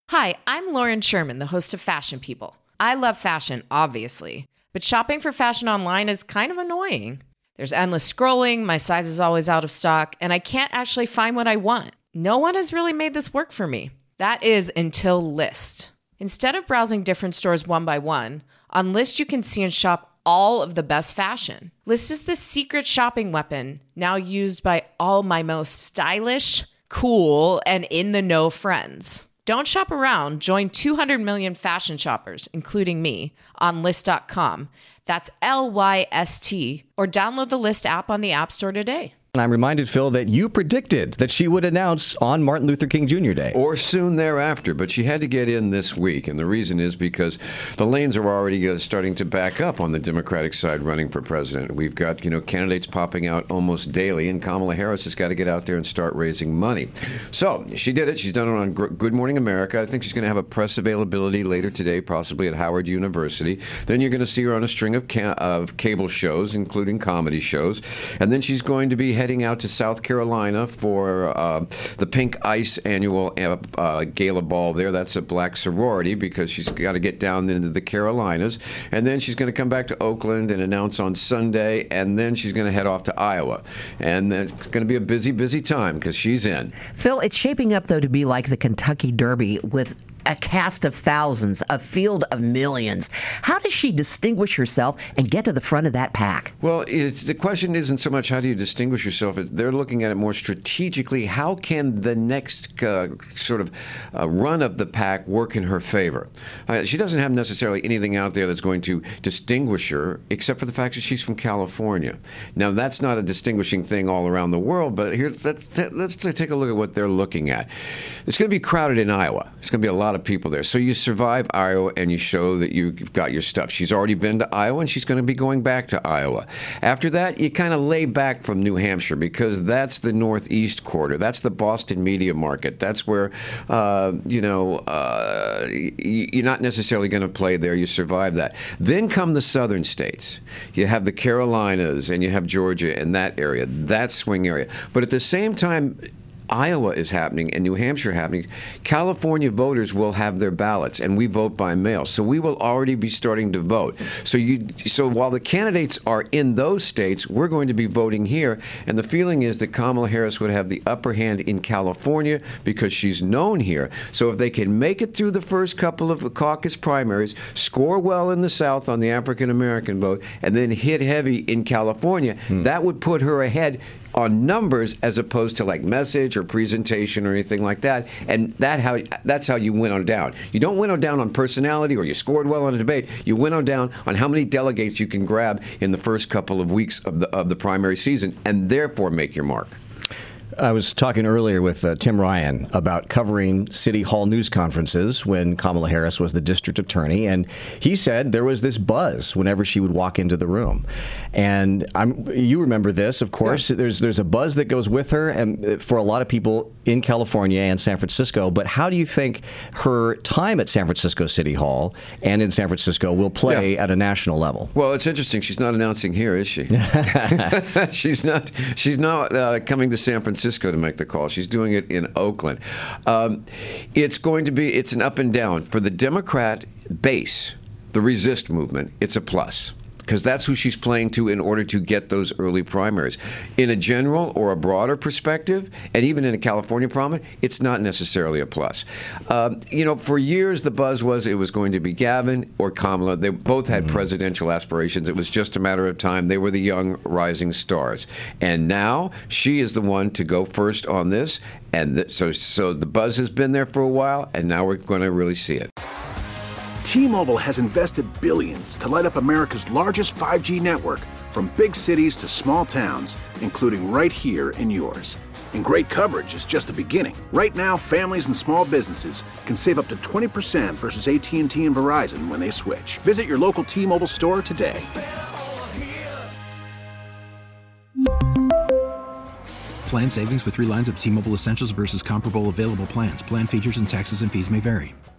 Hi, I'm Lauren Sherman, the host of Fashion People. I love fashion, obviously, but shopping for fashion online is kind of annoying. There's endless scrolling, my size is always out of stock, and I can't actually find what I want. No one has really made this work for me. That is until Lyst. Instead of browsing different stores one by one, on Lyst you can see and shop all of the best fashion. Lyst is the secret shopping weapon, now used by all my most stylish, cool, and in-the-know friends. Don't shop around. Join 200 million fashion shoppers, including me, on Lyst.com. That's Lyst, or download the Lyst app on the App Store today. And I'm reminded, Phil, that you predicted that she would announce on Martin Luther King Jr. Day. Or soon thereafter, but she had to get in this week. And the reason is because the lanes are already starting to back up on the Democratic side running for president. We've got, candidates popping out almost daily, and Kamala Harris has got to get out there and start raising money. So she did it. She's done it on Good Morning America. I think she's going to have a press availability later today, possibly at Howard University. Then you're going to see her on a string of cable shows, including comedy shows. And then she's going to be heading out to South Carolina for the Pink Ice annual gala ball there. That's a black sorority because she's got to get down into the Carolinas. And then she's going to come back to Oakland and announce on Sunday. And then she's going to head off to Iowa. And it's going to be a busy, busy time because she's in. Phil, it's shaping up, though, to be like the Kentucky Derby with a cast of thousands, a field of millions. How does she distinguish herself and get to the front of that pack? Well, the question isn't so much how do you distinguish yourself. They're looking at it more strategically. How can the next run of the pack work in her favor? She doesn't have necessarily anything out there that's going to distinguish her, except for the fact that she's from California. Now, that's not a distinguishing thing all around the world, but here, let's take a look at what they're looking at. It's going to be crowded in Iowa. It's going to be a lot of people there. So you survive Iowa and you show that you've got your stuff. She's already been to Iowa and she's going to be going back to Iowa. After that, you kind of lay back from New Hampshire because that's the Northeast quarter. That's the Boston media market. That's where, you're not necessarily going to play there. You survive that. Then come the southern states. You have the Carolinas and you have Georgia and that area, that swing area. But at the same time, Iowa is happening and New Hampshire happening. California voters will have their ballots, and we vote by mail. So we will already be starting to vote. So while the candidates are in those states, we're going to be voting here. And the feeling is that Kamala Harris would have the upper hand in California because she's known here. So if they can make it through the first couple of caucus primaries, score well in the South on the African-American vote, and then hit heavy in California, that would put her ahead on numbers as opposed to like message or presentation or anything like that. And that's how you winnow down. You don't winnow down on personality or you scored well on a debate. You winnow down on how many delegates you can grab in the first couple of weeks of the primary season and therefore make your mark. I was talking earlier with Tim Ryan about covering City Hall news conferences when Kamala Harris was the district attorney, and he said there was this buzz whenever she would walk into the room. And you remember this, of course. Yeah. There's a buzz that goes with her, and for a lot of people in California and San Francisco. But how do you think her time at San Francisco City Hall and in San Francisco will play at a national level? Well, it's interesting. She's not announcing here, is she? She's not coming to San Francisco to make the call. She's doing it in Oakland. It's an up and down. For the Democrat base, the resist movement, it's a plus. Because that's who she's playing to in order to get those early primaries. In a general or a broader perspective, and even in a California primary, it's not necessarily a plus. For years, the buzz was it was going to be Gavin or Kamala. They both had presidential aspirations. It was just a matter of time. They were the young rising stars. And now she is the one to go first on this. And so the buzz has been there for a while, and now we're going to really see it. T-Mobile has invested billions to light up America's largest 5G network, from big cities to small towns, including right here in yours. And great coverage is just the beginning. Right now, families and small businesses can save up to 20% versus AT&T and Verizon when they switch. Visit your local T-Mobile store today. Plan savings with 3 lines of T-Mobile Essentials versus comparable available plans. Plan features and taxes and fees may vary.